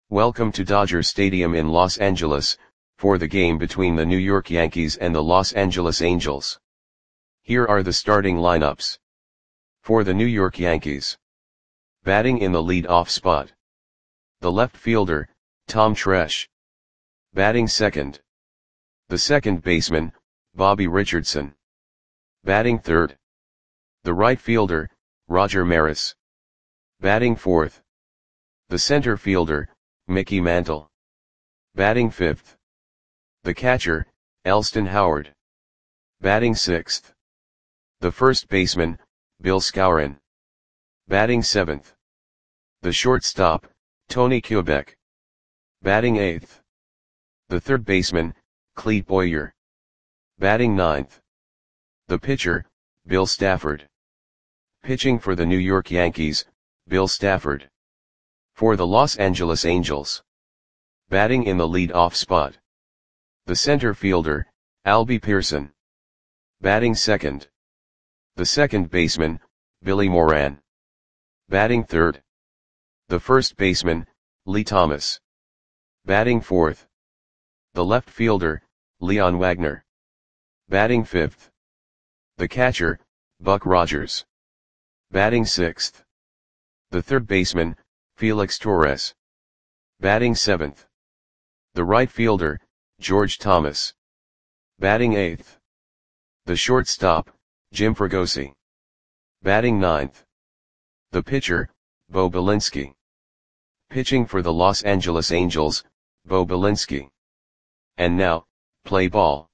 Welcome to Dodger Stadium in Los Angeles, for the game between the New York Yankees and the Los Angeles Angels. Here are the starting lineups. For the New York Yankees. Batting in the lead-off spot. The left fielder, Tom Tresh. Batting second. The second baseman, Bobby Richardson. Batting third. The right fielder, Roger Maris. Batting fourth. The center fielder, Mickey Mantle. Batting fifth. The catcher, Elston Howard. Batting sixth. The first baseman, Bill Skowron. Batting seventh. The shortstop, Tony Kubek. Batting eighth. The third baseman, Clete Boyer. Batting ninth. The pitcher, Bill Stafford. Pitching for the New York Yankees, Bill Stafford. For the Los Angeles Angels. Batting in the lead-off spot. The center fielder, Albie Pearson. Batting second. The second baseman, Billy Moran. Batting third. The first baseman, Lee Thomas. Batting fourth. The left fielder, Leon Wagner. Batting fifth. The catcher, Buck Rogers. Batting sixth. The third baseman, Felix Torres. Batting seventh. The right fielder, George Thomas. Batting eighth. The shortstop, Jim Fregosi. Batting ninth. The pitcher, Bo Belinsky. Pitching for the Los Angeles Angels, Bo Belinsky. And now, play ball.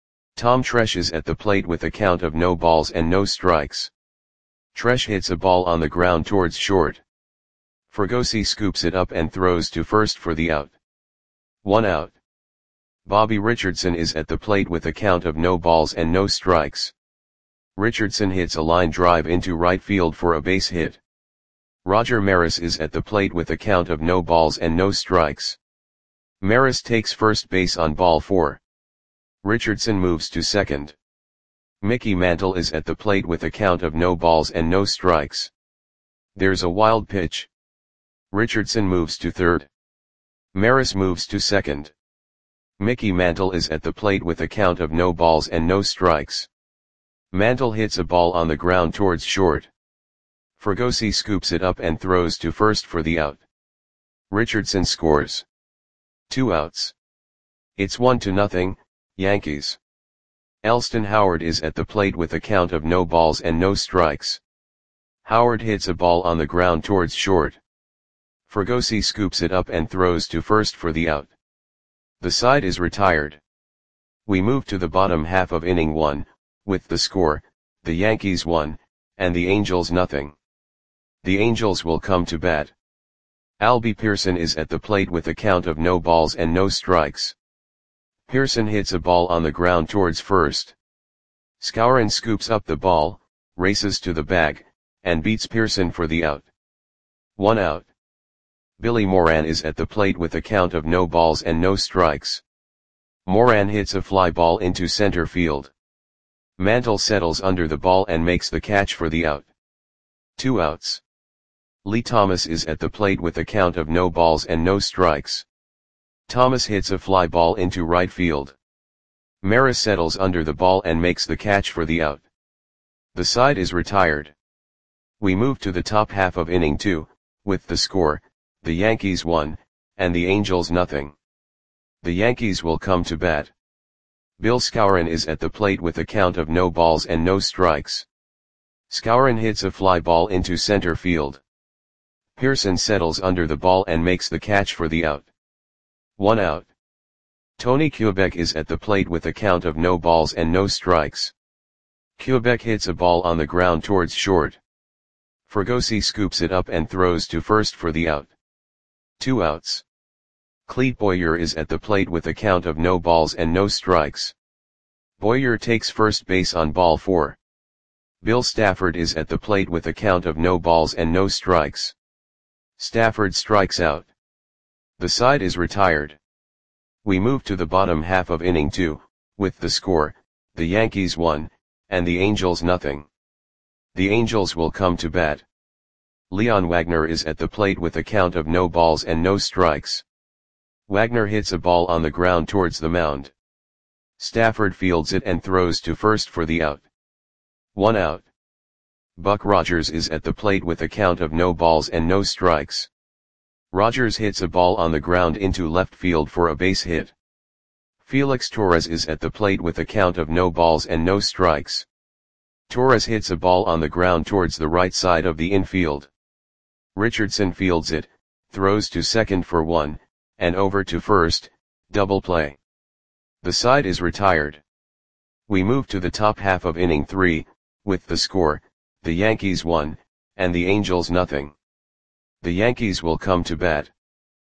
Tom Tresh is at the plate with a count of no balls and no strikes. Tresh hits a ball on the ground towards short. Fregosi scoops it up and throws to first for the out. 1 out. Bobby Richardson is at the plate with a count of no balls and no strikes. Richardson hits a line drive into right field for a base hit. Roger Maris is at the plate with a count of no balls and no strikes. Maris takes first base on ball 4. Richardson moves to second. Mickey Mantle is at the plate with a count of no balls and no strikes. There's a wild pitch. Richardson moves to third. Maris moves to second. Mickey Mantle is at the plate with a count of no balls and no strikes. Mantle hits a ball on the ground towards short. Fregosi scoops it up and throws to first for the out. Richardson scores. 2 outs. It's 1-0, Yankees. Elston Howard is at the plate with a count of no balls and no strikes. Howard hits a ball on the ground towards short. Fregosi scoops it up and throws to first for the out. The side is retired. We move to the bottom half of inning 1, with the score, the Yankees 1, and the Angels 0. The Angels will come to bat. Albie Pearson is at the plate with a count of no balls and no strikes. Pearson hits a ball on the ground towards first. Skowron scoops up the ball, races to the bag, and beats Pearson for the out. 1 out. Billy Moran is at the plate with a count of no balls and no strikes. Moran hits a fly ball into center field. Mantle settles under the ball and makes the catch for the out. 2 outs. Lee Thomas is at the plate with a count of no balls and no strikes. Thomas hits a fly ball into right field. Maris settles under the ball and makes the catch for the out. The side is retired. We move to the top half of inning 2, with the score, the Yankees 1, and the Angels 0. The Yankees will come to bat. Bill Skowron is at the plate with a count of no balls and no strikes. Skowron hits a fly ball into center field. Pearson settles under the ball and makes the catch for the out. 1 out. Tony Kubek is at the plate with a count of no balls and no strikes. Kubek hits a ball on the ground towards short. Fregosi scoops it up and throws to first for the out. 2 outs. Clete Boyer is at the plate with a count of no balls and no strikes. Boyer takes first base on ball 4. Bill Stafford is at the plate with a count of no balls and no strikes. Stafford strikes out. The side is retired. We move to the bottom half of inning 2, with the score, the Yankees 1, and the Angels 0. The Angels will come to bat. Leon Wagner is at the plate with a count of no balls and no strikes. Wagner hits a ball on the ground towards the mound. Stafford fields it and throws to first for the out. 1 out. Buck Rogers is at the plate with a count of no balls and no strikes. Rogers hits a ball on the ground into left field for a base hit. Felix Torres is at the plate with a count of no balls and no strikes. Torres hits a ball on the ground towards the right side of the infield. Richardson fields it, throws to second for 1, and over to first, double play. The side is retired. We move to the top half of inning 3, with the score, the Yankees 1, and the Angels nothing. The Yankees will come to bat.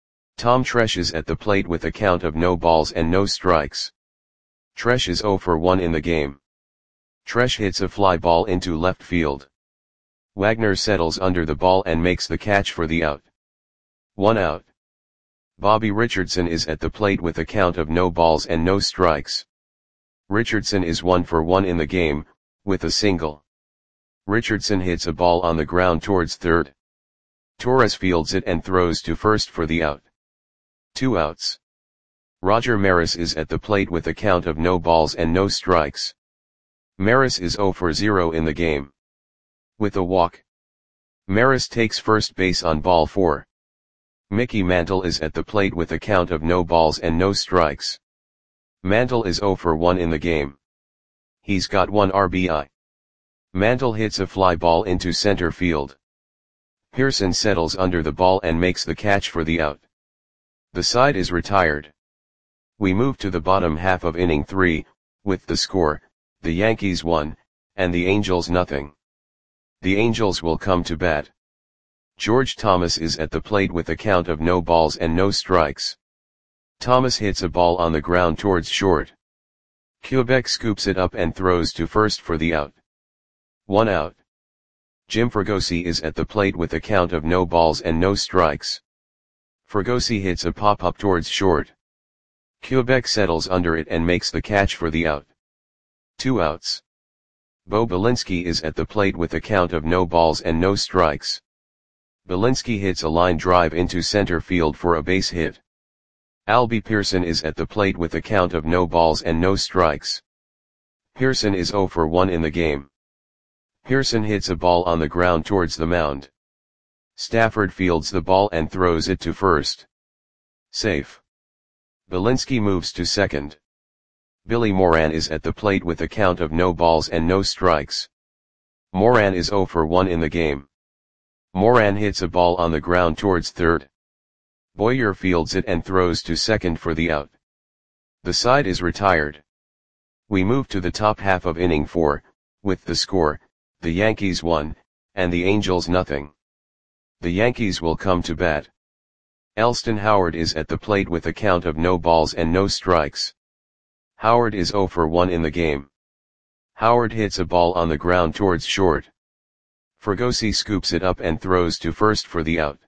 Tom Tresh is at the plate with a count of no balls and no strikes. Tresh is 0 for 1 in the game. Tresh hits a fly ball into left field. Wagner settles under the ball and makes the catch for the out. 1 out. Bobby Richardson is at the plate with a count of no balls and no strikes. Richardson is 1 for 1 in the game, with a single. Richardson hits a ball on the ground towards third. Torres fields it and throws to first for the out. 2 outs. Roger Maris is at the plate with a count of no balls and no strikes. Maris is 0 for 0 in the game. With a walk. Maris takes first base on ball 4. Mickey Mantle is at the plate with a count of no balls and no strikes. Mantle is 0 for 1 in the game. He's got 1 RBI. Mantle hits a fly ball into center field. Pearson settles under the ball and makes the catch for the out. The side is retired. We move to the bottom half of inning 3, with the score, the Yankees 1, and the Angels nothing. The Angels will come to bat. George Thomas is at the plate with a count of no balls and no strikes. Thomas hits a ball on the ground towards short. Quebec scoops it up and throws to first for the out. 1 out. Jim Fregosi is at the plate with a count of no balls and no strikes. Fregosi hits a pop-up towards short. Quebec settles under it and makes the catch for the out. 2 outs. Bo Belinsky is at the plate with a count of no balls and no strikes. Belinsky hits a line drive into center field for a base hit. Albie Pearson is at the plate with a count of no balls and no strikes. Pearson is 0 for 1 in the game. Pearson hits a ball on the ground towards the mound. Stafford fields the ball and throws it to first. Safe. Belinsky moves to second. Billy Moran is at the plate with a count of no balls and no strikes. Moran is 0 for 1 in the game. Moran hits a ball on the ground towards third. Boyer fields it and throws to second for the out. The side is retired. We move to the top half of inning 4, with the score, the Yankees 1, and the Angels nothing. The Yankees will come to bat. Elston Howard is at the plate with a count of no balls and no strikes. Howard is 0 for 1 in the game. Howard hits a ball on the ground towards short. Fregosi scoops it up and throws to first for the out.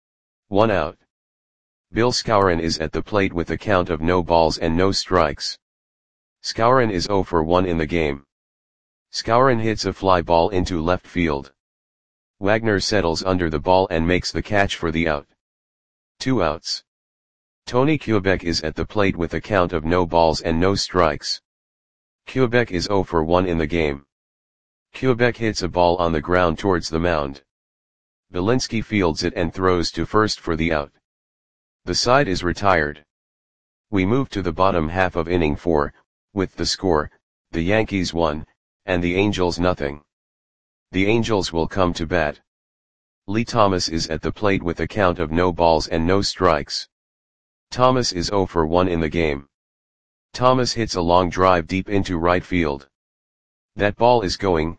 1 out. Bill Skowron is at the plate with a count of no balls and no strikes. Skowron is 0 for 1 in the game. Skowron hits a fly ball into left field. Wagner settles under the ball and makes the catch for the out. 2 outs. Tony Quebec is at the plate with a count of no balls and no strikes. Quebec is 0 for 1 in the game. Quebec hits a ball on the ground towards the mound. Belinsky fields it and throws to first for the out. The side is retired. We move to the bottom half of inning 4, with the score, the Yankees 1, and the Angels nothing. The Angels will come to bat. Lee Thomas is at the plate with a count of no balls and no strikes. Thomas is 0 for 1 in the game. Thomas hits a long drive deep into right field. That ball is gone.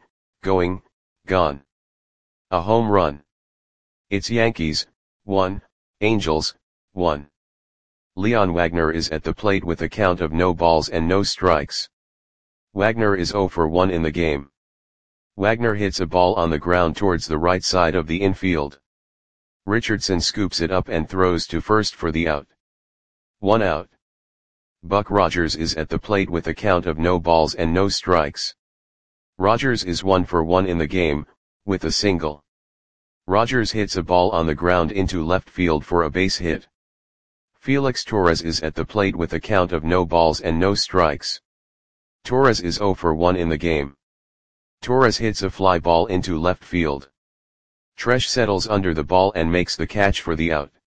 A home run. It's Yankees, 1, Angels, 1. Leon Wagner is at the plate with a count of no balls and no strikes. Wagner is 0 for 1 in the game. Wagner hits a ball on the ground towards the right side of the infield. Richardson scoops it up and throws to first for the out. 1 out. Buck Rogers is at the plate with a count of no balls and no strikes. Rogers is 1 for 1 in the game, with a single. Rogers hits a ball on the ground into left field for a base hit. Felix Torres is at the plate with a count of no balls and no strikes. Torres is 0 for 1 in the game. Torres hits a fly ball into left field. Tresh settles under the ball and makes the catch for the out.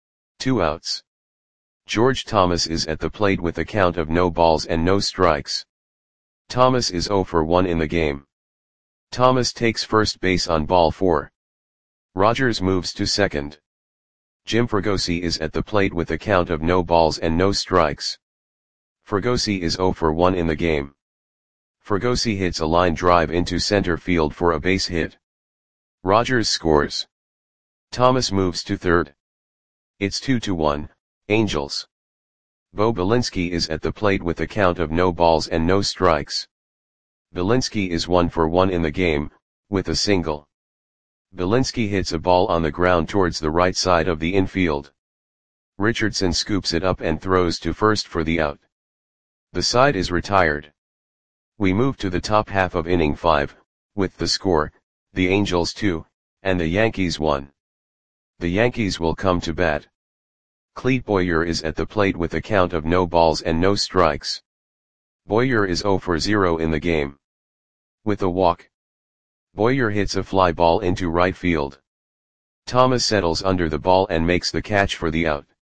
2 outs. George Thomas is at the plate with a count of no balls and no strikes. Thomas is 0 for 1 in the game. Thomas takes first base on ball 4. Rogers moves to second. Jim Fregosi is at the plate with a count of no balls and no strikes. Fregosi is 0 for 1 in the game. Fregosi hits a line drive into center field for a base hit. Rogers scores. Thomas moves to third. It's 2-1, Angels. Bo Belinsky is at the plate with a count of no balls and no strikes. Belinsky is 1 for 1 in the game, with a single. Belinsky hits a ball on the ground towards the right side of the infield. Richardson scoops it up and throws to first for the out. The side is retired. We move to the top half of inning 5, with the score, the Angels 2, and the Yankees 1. The Yankees will come to bat. Clete Boyer is at the plate with a count of no balls and no strikes. Boyer is 0 for 0 in the game. With a walk. Boyer hits a fly ball into right field. Thomas settles under the ball and makes the catch for the out.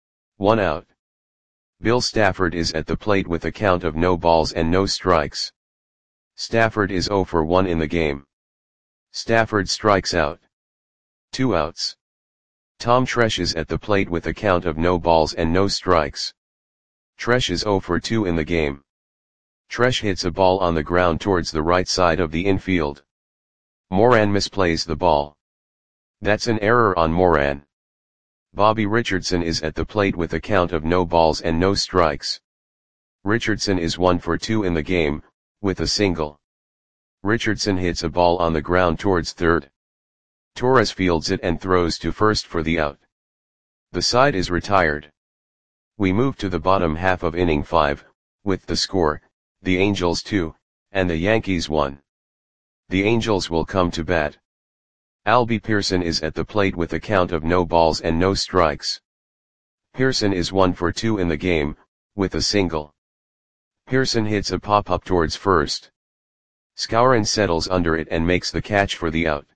1 out. Bill Stafford is at the plate with a count of no balls and no strikes. Stafford is 0 for 1 in the game. Stafford strikes out. 2 outs. Tom Tresh is at the plate with a count of no balls and no strikes. Tresh is 0 for 2 in the game. Tresh hits a ball on the ground towards the right side of the infield. Moran misplays the ball. That's an error on Moran. Bobby Richardson is at the plate with a count of no balls and no strikes. Richardson is 1 for 2 in the game, with a single. Richardson hits a ball on the ground towards third. Torres fields it and throws to first for the out. The side is retired. We move to the bottom half of inning 5, with the score, the Angels 2, and the Yankees 1. The Angels will come to bat. Albie Pearson is at the plate with a count of no balls and no strikes. Pearson is 1 for 2 in the game, with a single. Pearson hits a pop-up towards first. Skowron settles under it and makes the catch for the out.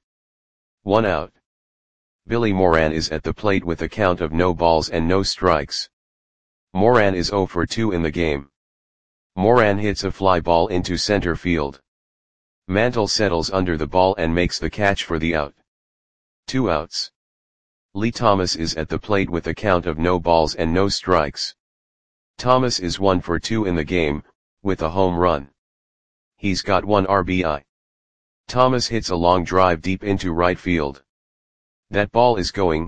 1 out. Billy Moran is at the plate with a count of no balls and no strikes. Moran is 0 for 2 in the game. Moran hits a fly ball into center field. Mantle settles under the ball and makes the catch for the out. 2 outs. Lee Thomas is at the plate with a count of no balls and no strikes. Thomas is 1 for 2 in the game, with a home run. He's got 1 RBI. Thomas hits a long drive deep into right field. That ball is going,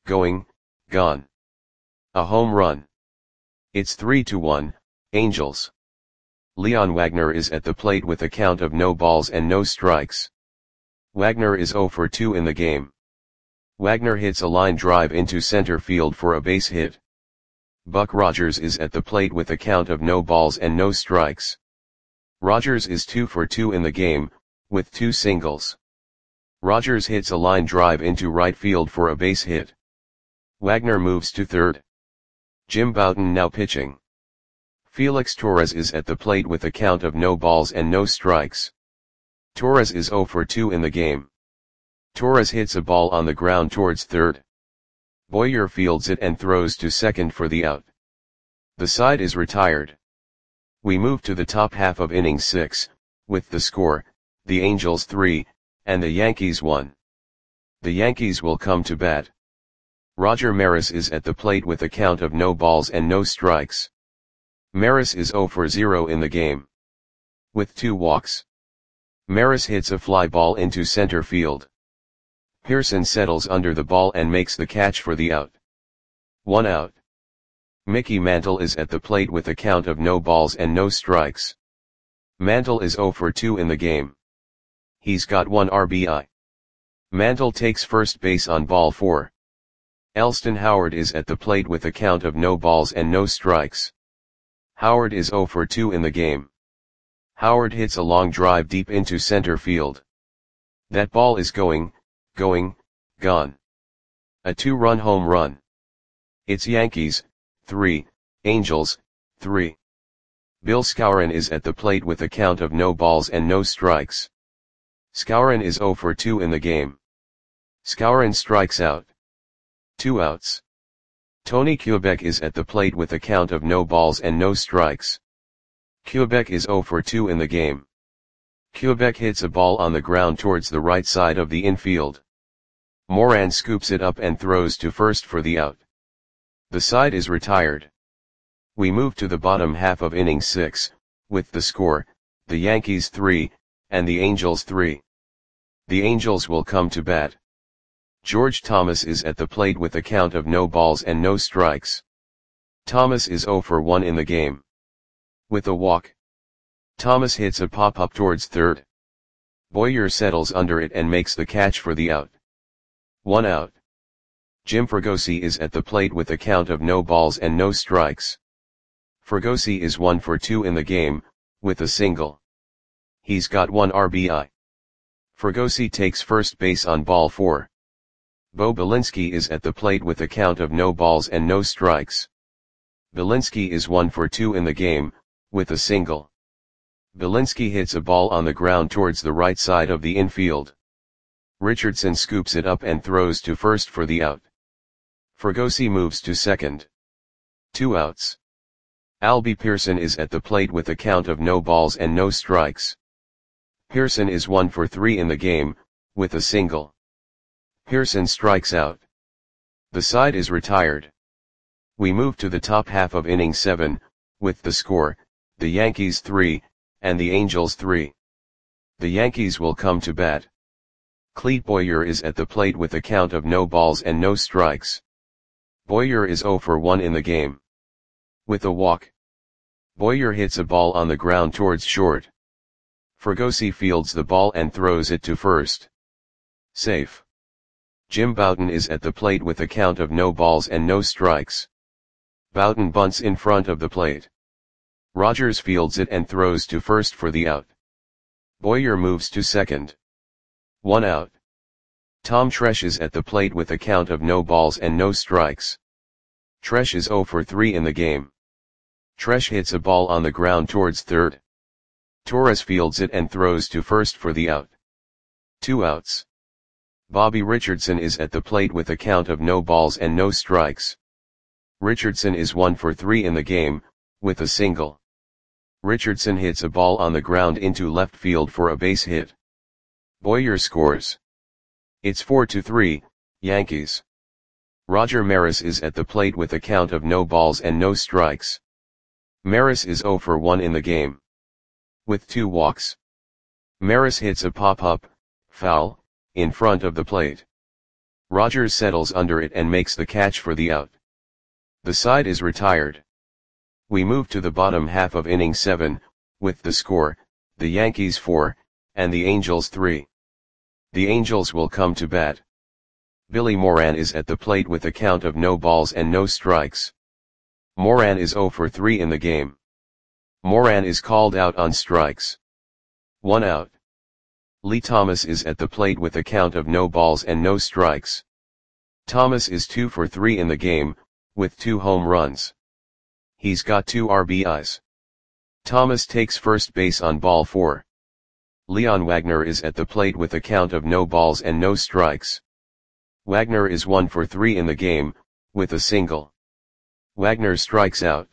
gone. A home run. It's 3-1, Angels. Leon Wagner is at the plate with a count of no balls and no strikes. Wagner is 0 for 2 in the game. Wagner hits a line drive into center field for a base hit. Buck Rogers is at the plate with a count of no balls and no strikes. Rogers is 2 for 2 in the game, with 2 singles. Rogers hits a line drive into right field for a base hit. Wagner moves to third. Jim Bouton now pitching. Felix Torres is at the plate with a count of no balls and no strikes. Torres is 0 for 2 in the game. Torres hits a ball on the ground towards third. Boyer fields it and throws to second for the out. The side is retired. We move to the top half of inning 6, with the score, the Angels 3, and the Yankees 1. The Yankees will come to bat. Roger Maris is at the plate with a count of no balls and no strikes. Maris is 0 for 0 in the game. With 2 walks. Maris hits a fly ball into center field. Pearson settles under the ball and makes the catch for the out. 1 out. Mickey Mantle is at the plate with a count of no balls and no strikes. Mantle is 0 for 2 in the game. He's got 1 RBI. Mantle takes first base on ball 4. Elston Howard is at the plate with a count of no balls and no strikes. Howard is 0 for 2 in the game. Howard hits a long drive deep into center field. That ball is going, gone. A 2-run home run. It's Yankees, 3, Angels, 3. Bill Skowron is at the plate with a count of no balls and no strikes. Skowron is 0 for 2 in the game. Skowron strikes out. 2 outs. Tony Kubek is at the plate with a count of no balls and no strikes. Kubek is 0 for 2 in the game. Kubek hits a ball on the ground towards the right side of the infield. Moran scoops it up and throws to first for the out. The side is retired. We move to the bottom half of inning 6, with the score, the Yankees 3, and the Angels 3. The Angels will come to bat. George Thomas is at the plate with a count of no balls and no strikes. Thomas is 0 for 1 in the game. With a walk, Thomas hits a pop-up towards third. Boyer settles under it and makes the catch for the out. 1 out. Jim Fregosi is at the plate with a count of no balls and no strikes. Fregosi is 1 for 2 in the game, with a single. He's got 1 RBI. Fregosi takes first base on ball 4. Bo Belinsky is at the plate with a count of no balls and no strikes. Belinsky is 1 for 2 in the game, with a single. Belinsky hits a ball on the ground towards the right side of the infield. Richardson scoops it up and throws to first for the out. Fregosi moves to second. 2 outs. Albie Pearson is at the plate with a count of no balls and no strikes. Pearson is 1 for 3 in the game, with a single. Pearson strikes out. The side is retired. We move to the top half of inning 7, with the score, the Yankees 3, and the Angels 3. The Yankees will come to bat. Clete Boyer is at the plate with a count of no balls and no strikes. Boyer is 0 for 1 in the game. With a walk, Boyer hits a ball on the ground towards short. Fregosi fields the ball and throws it to first. Safe. Jim Bouton is at the plate with a count of no balls and no strikes. Bouton bunts in front of the plate. Rogers fields it and throws to first for the out. Boyer moves to second. 1 out. Tom Tresh is at the plate with a count of no balls and no strikes. Tresh is 0 for 3 in the game. Tresh hits a ball on the ground towards third. Torres fields it and throws to first for the out. 2 outs. Bobby Richardson is at the plate with a count of no balls and no strikes. Richardson is 1 for 3 in the game, with a single. Richardson hits a ball on the ground into left field for a base hit. Boyer scores. It's 4-3, Yankees. Roger Maris is at the plate with a count of no balls and no strikes. Maris is 0 for 1 in the game. With 2 walks. Maris hits a pop-up, foul, in front of the plate. Rogers settles under it and makes the catch for the out. The side is retired. We move to the bottom half of inning 7, with the score, the Yankees 4, and the Angels 3. The Angels will come to bat. Billy Moran is at the plate with a count of no balls and no strikes. Moran is 0 for 3 in the game. Moran is called out on strikes. 1 out. Lee Thomas is at the plate with a count of no balls and no strikes. Thomas is 2 for 3 in the game, with 2 home runs. He's got 2 RBIs. Thomas takes first base on ball 4. Leon Wagner is at the plate with a count of no balls and no strikes. Wagner is 1 for 3 in the game, with a single. Wagner strikes out.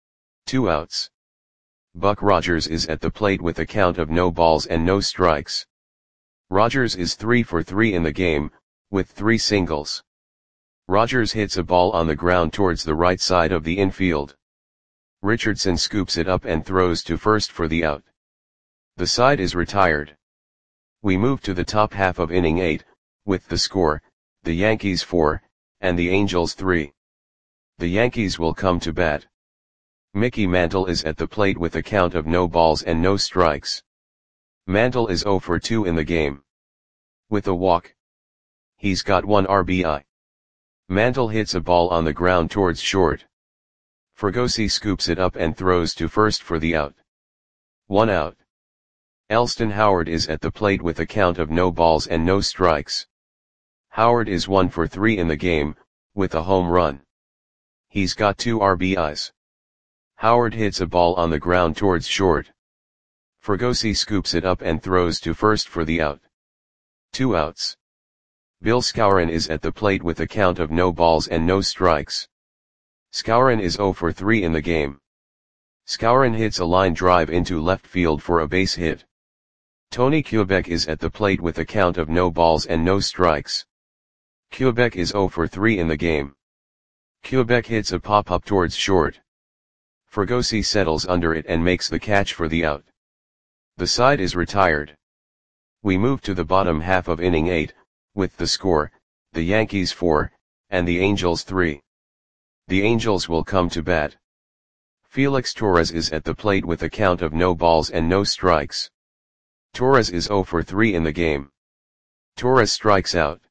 2 outs. Buck Rogers is at the plate with a count of no balls and no strikes. Rogers is 3 for 3 in the game, with 3 singles. Rogers hits a ball on the ground towards the right side of the infield. Richardson scoops it up and throws to first for the out. The side is retired. We move to the top half of inning 8, with the score, the Yankees 4, and the Angels 3. The Yankees will come to bat. Mickey Mantle is at the plate with a count of no balls and no strikes. Mantle is 0 for 2 in the game. With a walk. He's got 1 RBI. Mantle hits a ball on the ground towards short. Fregosi scoops it up and throws to first for the out. 1 out. Elston Howard is at the plate with a count of no balls and no strikes. Howard is 1 for 3 in the game, with a home run. He's got 2 RBIs. Howard hits a ball on the ground towards short. Fregosi scoops it up and throws to first for the out. 2 outs. Bill Skowron is at the plate with a count of no balls and no strikes. Skowron is 0 for 3 in the game. Skowron hits a line drive into left field for a base hit. Tony Kubek is at the plate with a count of no balls and no strikes. Kubek is 0 for 3 in the game. Kubek hits a pop-up towards short. Fregosi settles under it and makes the catch for the out. The side is retired. We move to the bottom half of inning 8, with the score, the Yankees 4, and the Angels 3. The Angels will come to bat. Felix Torres is at the plate with a count of no balls and no strikes. Torres is 0 for 3 in the game. Torres strikes out.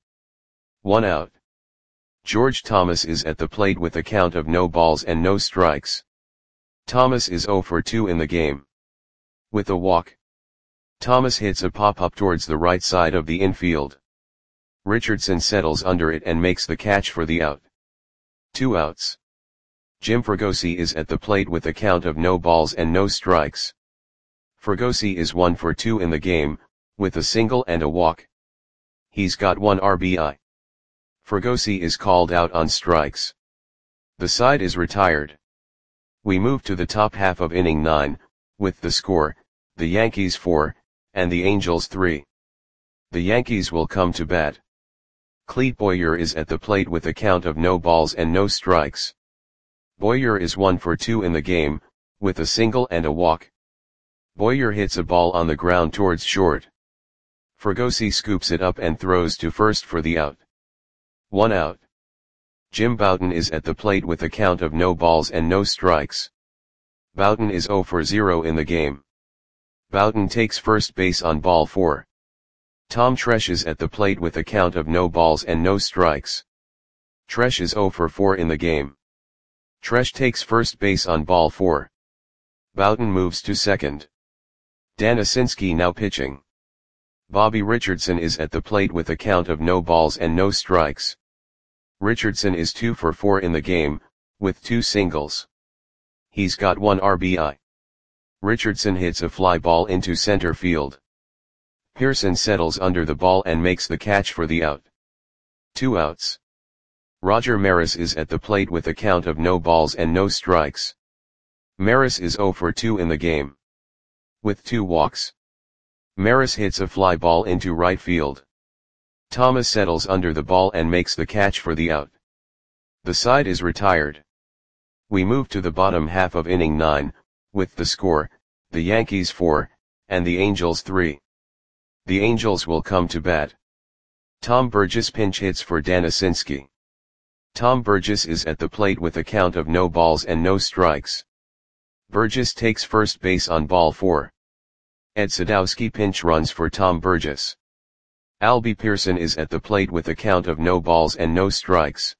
1 out. George Thomas is at the plate with a count of no balls and no strikes. Thomas is 0 for 2 in the game. With a walk. Thomas hits a pop-up towards the right side of the infield. Richardson settles under it and makes the catch for the out. 2 outs. Jim Fregosi is at the plate with a count of no balls and no strikes. Fregosi is 1 for 2 in the game, with a single and a walk. He's got 1 RBI. Fregosi is called out on strikes. The side is retired. We move to the top half of inning 9, with the score, the Yankees 4, and the Angels 3. The Yankees will come to bat. Clete Boyer is at the plate with a count of no balls and no strikes. Boyer is 1 for 2 in the game, with a single and a walk. Boyer hits a ball on the ground towards short. Fregosi scoops it up and throws to first for the out. 1 out. Jim Bouton is at the plate with a count of no balls and no strikes. Bouton is 0 for 0 in the game. Bouton takes first base on ball 4. Tom Tresh is at the plate with a count of no balls and no strikes. Tresh is 0 for 4 in the game. Tresh takes first base on ball 4. Bouton moves to second. Dan Asinski now pitching. Bobby Richardson is at the plate with a count of no balls and no strikes. Richardson is 2 for 4 in the game, with 2 singles. He's got 1 RBI. Richardson hits a fly ball into center field. Pearson settles under the ball and makes the catch for the out. 2 outs. Roger Maris is at the plate with a count of no balls and no strikes. Maris is 0 for 2 in the game. With 2 walks. Maris hits a fly ball into right field. Thomas settles under the ball and makes the catch for the out. The side is retired. We move to the bottom half of inning 9, with the score, the Yankees 4, and the Angels 3. The Angels will come to bat. Tom Burgess pinch hits for Dan Asinski. Tom Burgess is at the plate with a count of no balls and no strikes. Burgess takes first base on ball 4. Ed Sadowski pinch runs for Tom Burgess. Albie Pearson is at the plate with a count of no balls and no strikes.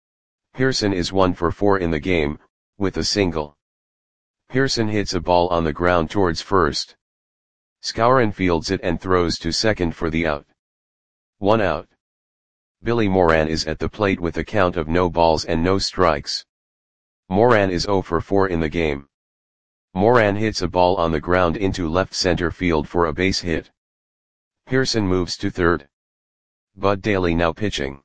Pearson is 1 for 4 in the game, with a single. Pearson hits a ball on the ground towards first. Skowron fields it and throws to second for the out. 1 out. Billy Moran is at the plate with a count of no balls and no strikes. Moran is 0 for 4 in the game. Moran hits a ball on the ground into left center field for a base hit. Pearson moves to third. Bud Daly now pitching.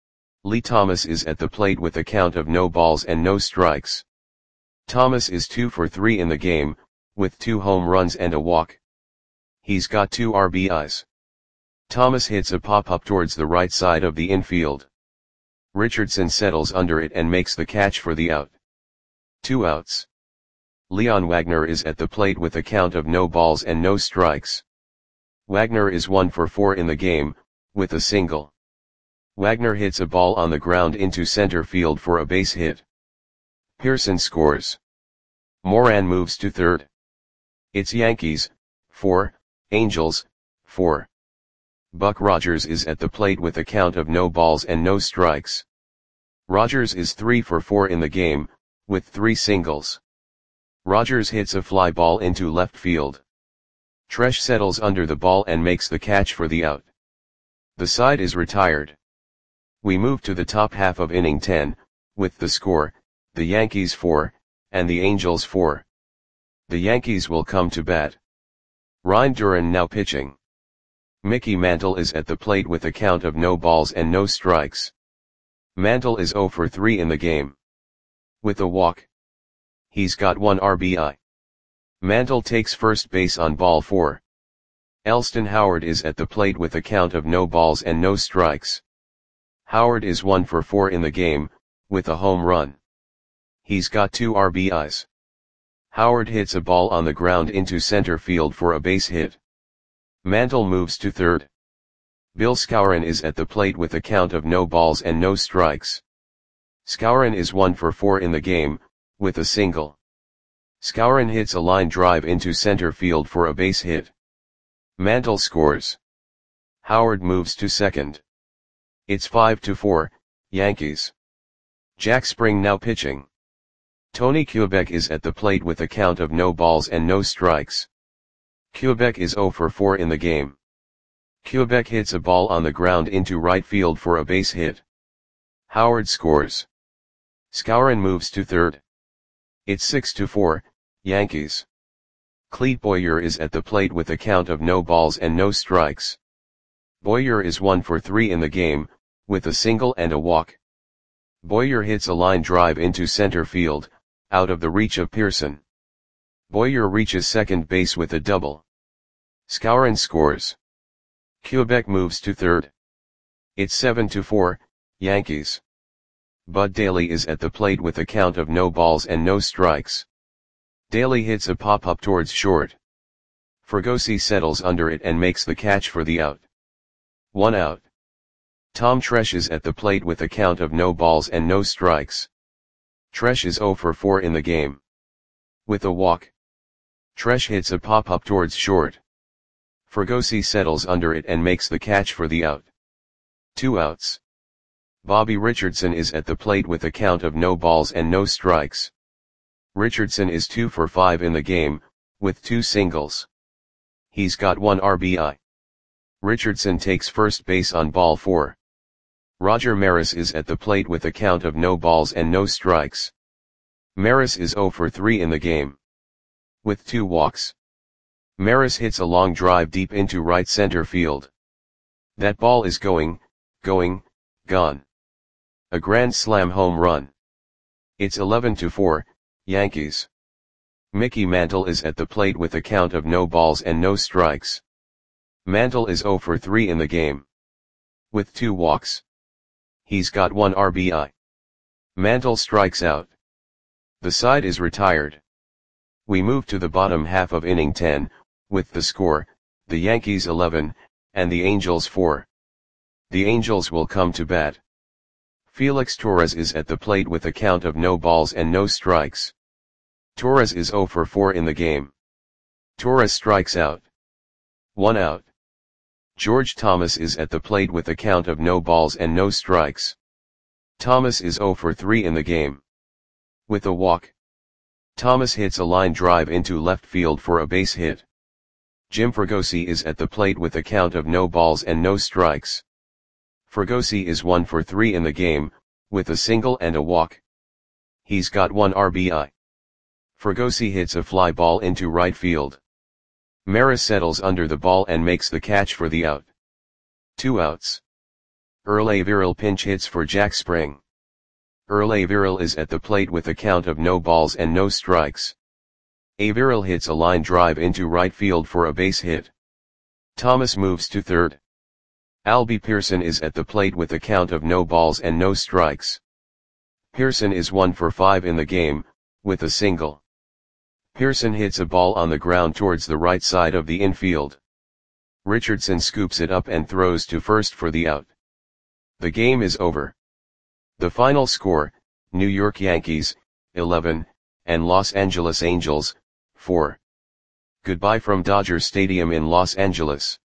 Lee Thomas is at the plate with a count of no balls and no strikes. Thomas is 2 for 3 in the game, with 2 home runs and a walk. He's got 2 RBIs. Thomas hits a pop-up towards the right side of the infield. Richardson settles under it and makes the catch for the out. 2 outs. Leon Wagner is at the plate with a count of no balls and no strikes. Wagner is 1 for 4 in the game, with a single. Wagner hits a ball on the ground into center field for a base hit. Pearson scores. Moran moves to third. It's Yankees, 4, Angels, 4. Buck Rogers is at the plate with a count of no balls and no strikes. Rogers is 3 for 4 in the game, with 3 singles. Rogers hits a fly ball into left field. Tresh settles under the ball and makes the catch for the out. The side is retired. We move to the top half of inning 10, with the score, the Yankees 4, and the Angels 4. The Yankees will come to bat. Ryne Duren now pitching. Mickey Mantle is at the plate with a count of no balls and no strikes. Mantle is 0 for 3 in the game. With a walk. He's got 1 RBI. Mantle takes first base on ball 4. Elston Howard is at the plate with a count of no balls and no strikes. Howard is 1 for 4 in the game, with a home run. He's got 2 RBIs. Howard hits a ball on the ground into center field for a base hit. Mantle moves to third. Bill Skowron is at the plate with a count of no balls and no strikes. Skowron is 1 for 4 in the game, with a single. Skowron hits a line drive into center field for a base hit. Mantle scores. Howard moves to second. It's 5-4, Yankees. Jack Spring now pitching. Tony Kubek is at the plate with a count of no balls and no strikes. Kubek is 0 for 4 in the game. Kubek hits a ball on the ground into right field for a base hit. Howard scores. Skowron moves to third. It's 6-4, Yankees. Clete Boyer is at the plate with a count of no balls and no strikes. Boyer is 1 for 3 in the game, with a single and a walk. Boyer hits a line drive into center field, out of the reach of Pearson. Boyer reaches second base with a double. Skowron scores. Kubek moves to third. It's 7-4, Yankees. Bud Daly is at the plate with a count of no balls and no strikes. Daly hits a pop-up towards short. Fregosi settles under it and makes the catch for the out. 1 out. Tom Tresh is at the plate with a count of no balls and no strikes. Tresh is 0 for 4 in the game. With a walk. Tresh hits a pop-up towards short. Fregosi settles under it and makes the catch for the out. 2 outs. Bobby Richardson is at the plate with a count of no balls and no strikes. Richardson is 2 for 5 in the game, with 2 singles. He's got 1 RBI. Richardson takes first base on ball 4. Roger Maris is at the plate with a count of no balls and no strikes. Maris is 0 for 3 in the game. With 2 walks. Maris hits a long drive deep into right center field. That ball is gone. A grand slam home run. It's 11-4, Yankees. Mickey Mantle is at the plate with a count of no balls and no strikes. Mantle is 0 for 3 in the game. With 2 walks. He's got 1 RBI. Mantle strikes out. The side is retired. We move to the bottom half of inning 10, with the score, the Yankees 11, and the Angels 4. The Angels will come to bat. Felix Torres is at the plate with a count of no balls and no strikes. Torres is 0 for 4 in the game. Torres strikes out. 1 out. George Thomas is at the plate with a count of no balls and no strikes. Thomas is 0 for 3 in the game. With a walk. Thomas hits a line drive into left field for a base hit. Jim Fregosi is at the plate with a count of no balls and no strikes. Fregosi is 1 for 3 in the game, with a single and a walk. He's got 1 RBI. Fregosi hits a fly ball into right field. Maris settles under the ball and makes the catch for the out. 2 outs. Earl Averill pinch hits for Jack Spring. Earl Averill is at the plate with a count of no balls and no strikes. Averill hits a line drive into right field for a base hit. Thomas moves to third. Albie Pearson is at the plate with a count of no balls and no strikes. Pearson is 1 for 5 in the game, with a single. Pearson hits a ball on the ground towards the right side of the infield. Richardson scoops it up and throws to first for the out. The game is over. The final score, New York Yankees, 11, and Los Angeles Angels, 4. Goodbye from Dodger Stadium in Los Angeles.